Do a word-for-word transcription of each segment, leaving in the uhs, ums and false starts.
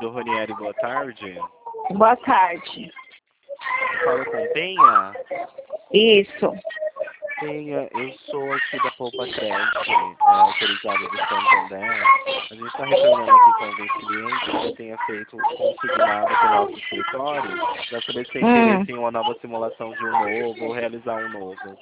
do Ronieri, boa tarde. Boa tarde. Fala com Penha? Isso. Penha, eu sou aqui da Poupa Crédito, é, autorizada do Santander. A gente está retornando aqui com alguns clientes que já tenha feito consignado pelo nosso escritório, para saber se tem interesse Hum. em uma nova simulação de um novo ou realizar um novo.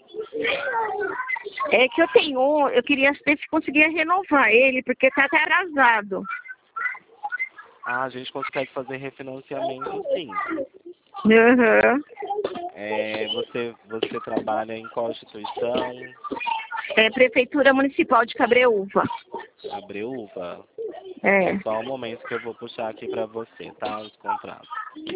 É que eu tenho um, eu queria ver se conseguia renovar ele, porque tá até atrasado. Ah, a gente consegue fazer refinanciamento, sim. Uhum. É, você, você trabalha em qual instituição? É Prefeitura Municipal de Cabreúva. Cabreúva? É. Só um momento que eu vou puxar aqui para você, tá? Os contratos.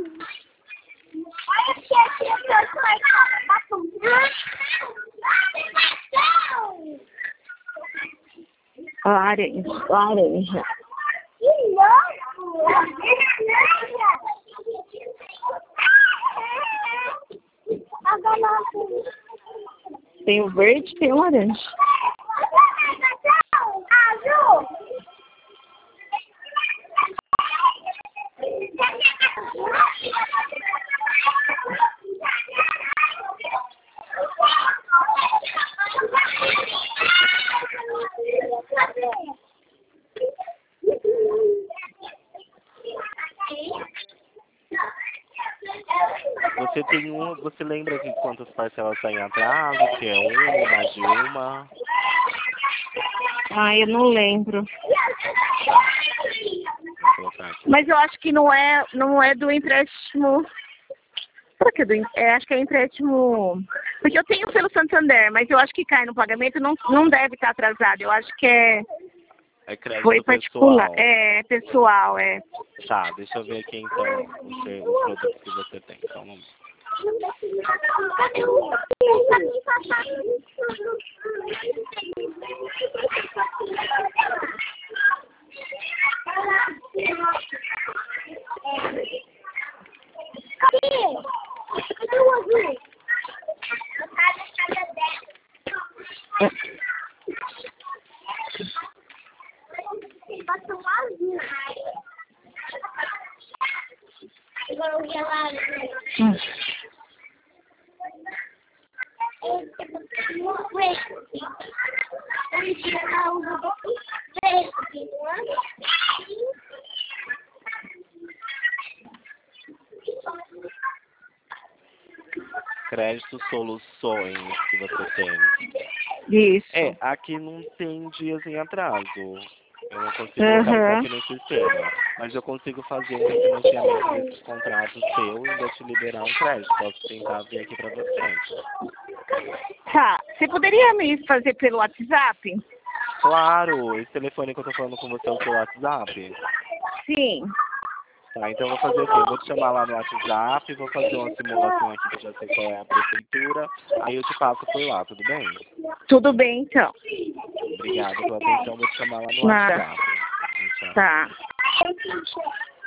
Laranja, laranja. Tem o verde e tem o laranja. Você tem um, você lembra que quantas parcelas está em atraso? Se é uma, mais de uma? Ah, eu não lembro. Vou colocar aqui. Mas eu acho que não é, não é do empréstimo. Será que é do em- é, acho que é empréstimo. Porque eu tenho pelo Santander, mas eu acho que cai no pagamento, não, não deve estar atrasado. Eu acho que é. É crédito Foi particular. pessoal. É, pessoal, é. Tá, deixa eu ver aqui então o, seu, o produto que você tem. Só um momento. Hum. Crédito soluções que você tem. Isso. É, aqui não tem dias em atraso. Eu não consigo localizar Uhum. aqui no sistema. Mas eu consigo fazer um refinanciamento desses contratos seu e ainda te liberar um crédito. Posso tentar vir aqui para você. Tá. Você poderia me fazer pelo WhatsApp? Claro, esse telefone que eu tô falando com você é o seu WhatsApp. Sim. Tá, então eu vou fazer assim, eu vou te chamar lá no WhatsApp, vou fazer uma simulação aqui que eu já sei qual é a prefeitura, aí eu te passo por lá, tudo bem? Tudo bem, então. Obrigado pela atenção, vou te chamar lá no Nada. WhatsApp. Tchau. Tá.